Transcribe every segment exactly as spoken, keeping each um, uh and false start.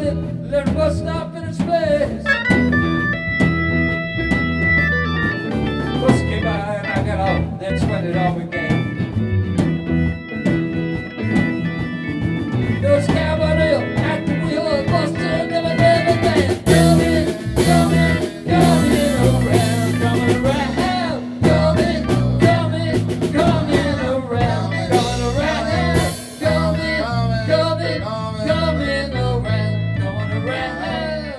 little bus stop in its place. Bus came by and I got off, then sweated off again. There was cowboy nail at the wheel of the bus till never, never, never. Coming, coming, coming around, coming around, coming, coming, coming around, coming around, coming, coming, coming around, coming around.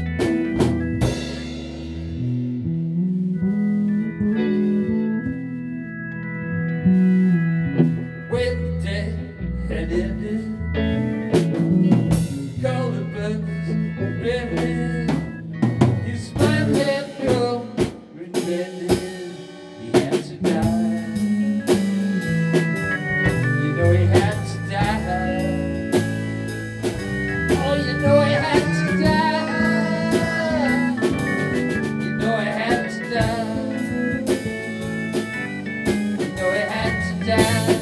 When the day had ended, called the birds, redhead. His smile had grown, regretted he had to die. You know he had to die. Oh, you know he had to die. You know he had to die. You know he had to die.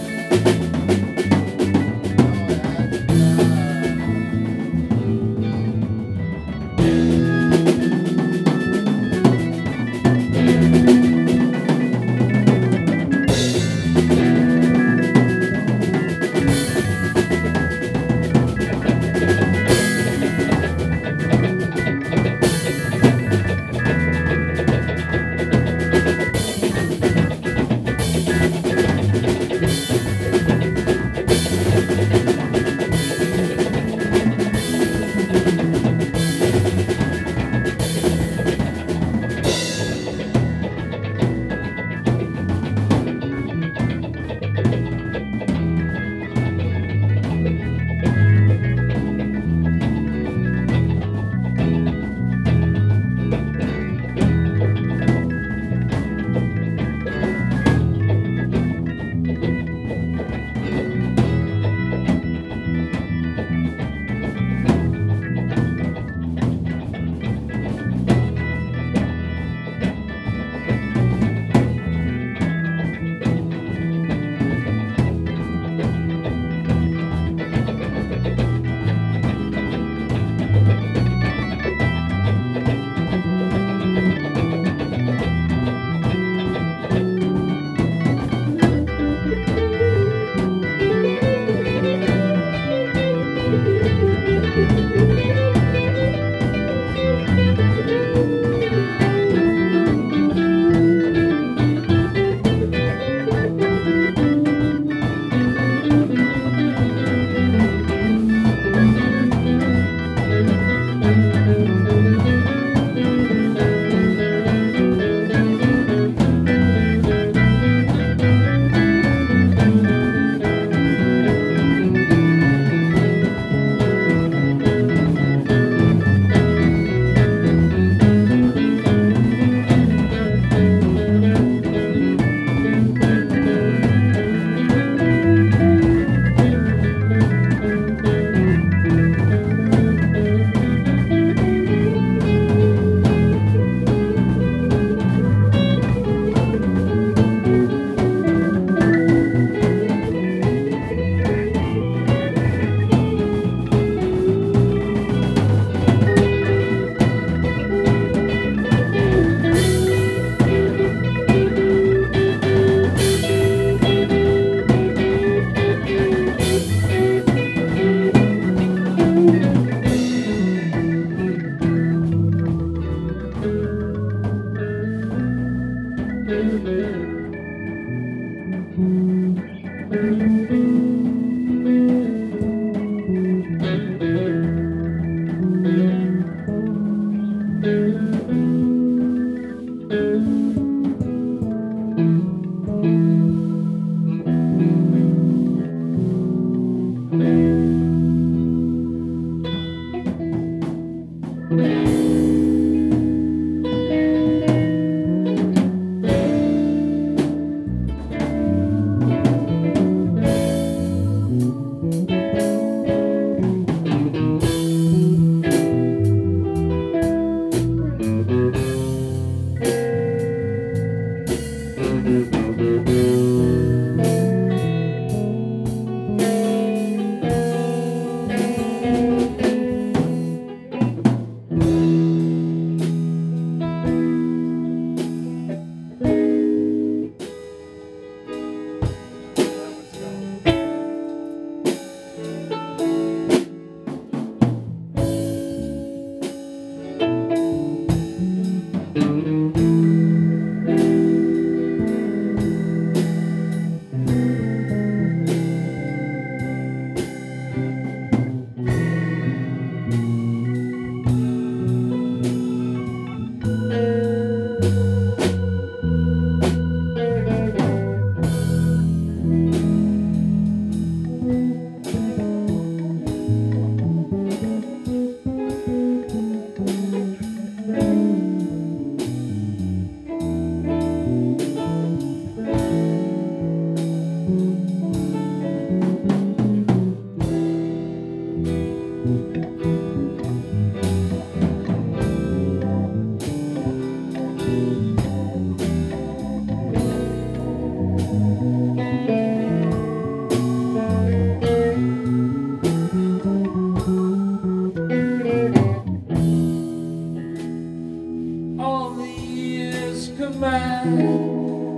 All the years combined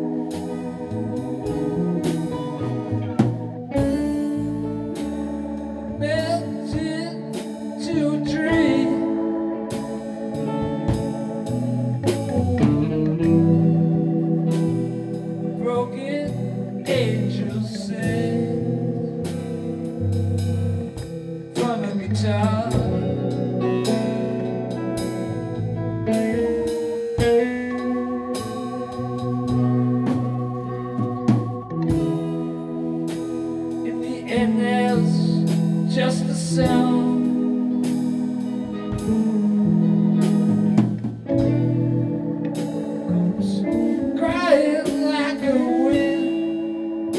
melted to a dream. Broken angels sing from a guitar. And there's just the sound comes crying like a wind.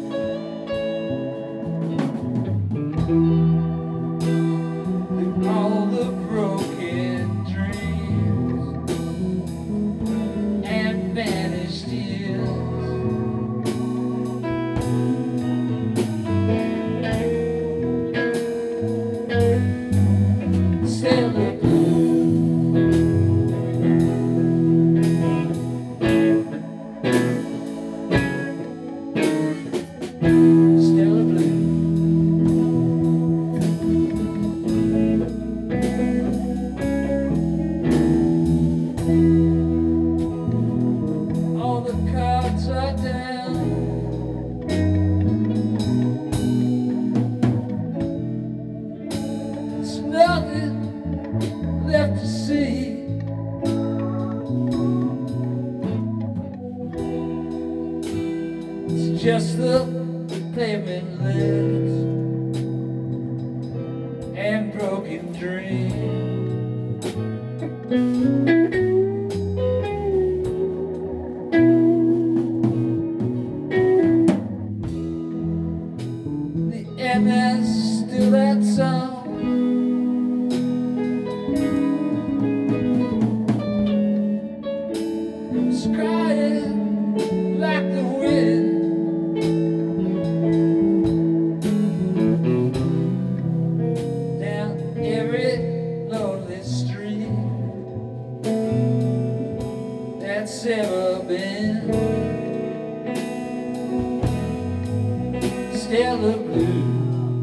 And all the broken dreams and vanished years. Sailor blue, Sailor blue. All the cards are down. There's nothing left to see. It's just the pavement lips and broken dreams. The M S still that song. It's crying like the wind. Down every lonely street that's ever been. Stellar blue.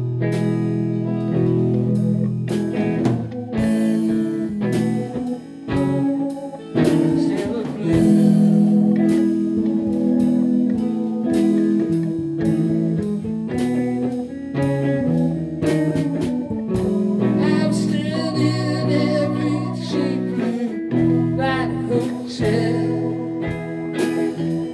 Stellar blue. I'm still in every cheap blue light hotel.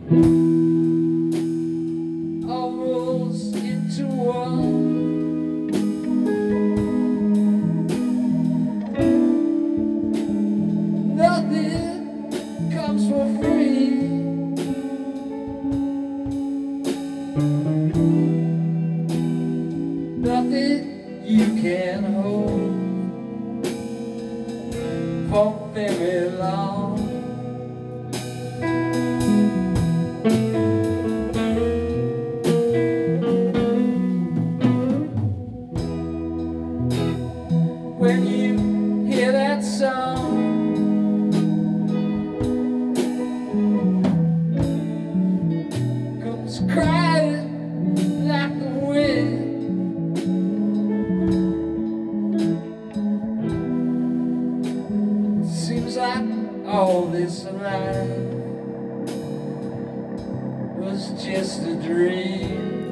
all rolls into one. Nothing comes for free. Nothing you can hold for very long. When you hear that song, comes crying like the wind. Seems like all this life was just a dream.